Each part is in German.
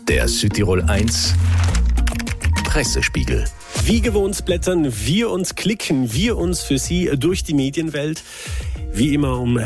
Der Südtirol 1 Pressespiegel. Wie gewohnt blättern wir uns, klicken wir uns für Sie durch die Medienwelt. Wie immer um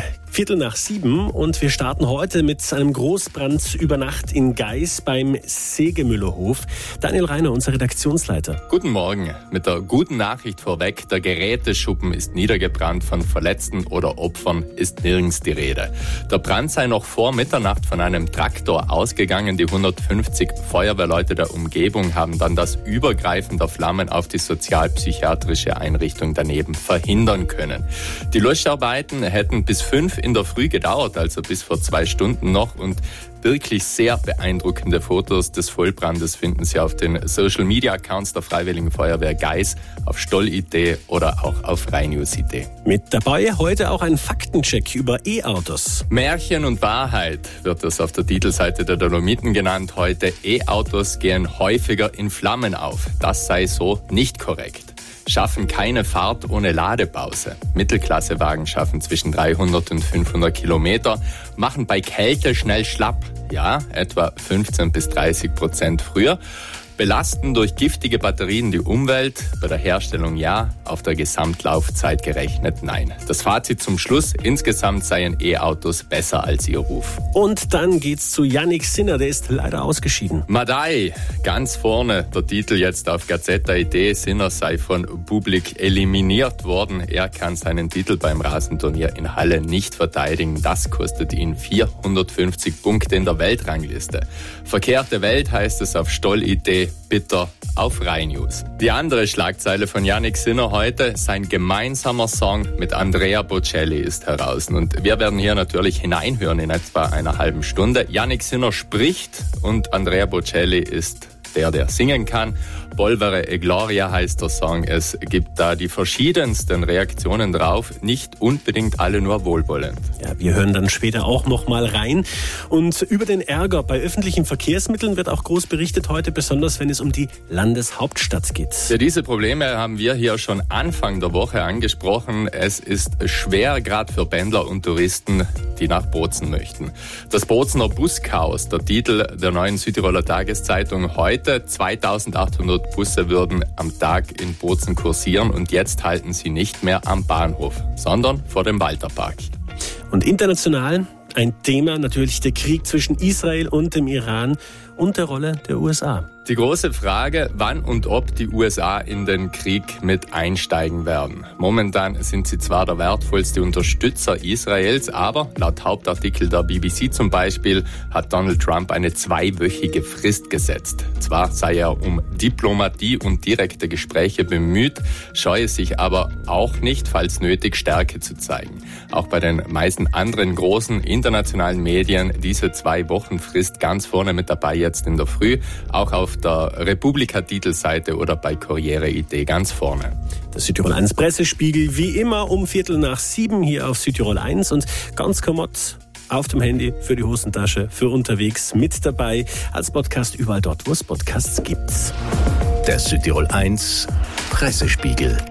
6:45 und wir starten heute mit einem Großbrand über Nacht in Geis beim Segemüllerhof. Daniel Reiner, unser Redaktionsleiter. Guten Morgen. Mit der guten Nachricht vorweg, der Geräteschuppen ist niedergebrannt, von Verletzten oder Opfern ist nirgends die Rede. Der Brand sei noch vor Mitternacht von einem Traktor ausgegangen. Die 150 Feuerwehrleute der Umgebung haben dann das Übergreifen der Flammen auf die sozialpsychiatrische Einrichtung daneben verhindern können. Die Löscharbeiten hätten bis 5 in der Früh gedauert, also bis vor 2 Stunden noch, und wirklich sehr beeindruckende Fotos des Vollbrandes finden Sie auf den Social-Media-Accounts der Freiwilligen Feuerwehr Geis, auf Stoll.it oder auch auf rheinews.it. Mit dabei heute auch ein Faktencheck über E-Autos. Märchen und Wahrheit wird es auf der Titelseite der Dolomiten genannt. Heute: E-Autos gehen häufiger in Flammen auf. Das sei so nicht korrekt. Schaffen keine Fahrt ohne Ladepause. Mittelklassewagen schaffen zwischen 300 und 500 Kilometer, machen bei Kälte schnell schlapp. Ja, etwa 15-30% früher. Belasten durch giftige Batterien die Umwelt. Bei der Herstellung ja, auf der Gesamtlaufzeit gerechnet nein. Das Fazit zum Schluss: Insgesamt seien E-Autos besser als ihr Ruf. Und dann geht's zu Jannik Sinner, der ist leider ausgeschieden. Madai, ganz vorne, der Titel jetzt auf Gazeta.it. Sinner sei von Bublik eliminiert worden. Er kann seinen Titel beim Rasenturnier in Halle nicht verteidigen. Das kostet ihn 450 Punkte in der Weltrangliste. Verkehrte Welt heißt es auf Stoll.it. Bitter auf rheinews. Die andere Schlagzeile von Jannik Sinner heute: sein gemeinsamer Song mit Andrea Bocelli ist heraus. Und wir werden hier natürlich hineinhören in etwa einer halben Stunde. Jannik Sinner spricht und Andrea Bocelli ist der singen kann. Polvere e Gloria heißt der Song. Es gibt da die verschiedensten Reaktionen drauf, nicht unbedingt alle nur wohlwollend. Ja, wir hören dann später auch noch mal rein. Und über den Ärger bei öffentlichen Verkehrsmitteln wird auch groß berichtet heute, besonders wenn es um die Landeshauptstadt geht. Ja, diese Probleme haben wir hier schon Anfang der Woche angesprochen. Es ist schwer, gerade für Pendler und Touristen, die nach Bozen möchten. Das Bozener Buschaos, der Titel der neuen Südtiroler Tageszeitung heute: 2800 Busse würden am Tag in Bozen kursieren und jetzt halten sie nicht mehr am Bahnhof, sondern vor dem Walterpark. Und international ein Thema natürlich der Krieg zwischen Israel und dem Iran und der Rolle der USA. Die große Frage, wann und ob die USA in den Krieg mit einsteigen werden. Momentan sind sie zwar der wertvollste Unterstützer Israels, aber laut Hauptartikel der BBC zum Beispiel hat Donald Trump eine 2-wöchige Frist gesetzt. Zwar sei er um Diplomatie und direkte Gespräche bemüht, scheue sich aber auch nicht, falls nötig, Stärke zu zeigen. Auch bei den meisten anderen großen internationalen Medien diese 2-Wochen-Frist ganz vorne mit dabei jetzt in der Früh, auch auf der Republika-Titelseite oder bei Corriere.it ganz vorne. Das Südtirol 1 Pressespiegel, wie immer um 6:45 hier auf Südtirol 1 und ganz kommod auf dem Handy, für die Hosentasche, für unterwegs mit dabei, als Podcast überall dort, wo es Podcasts gibt. Der Südtirol 1 Pressespiegel.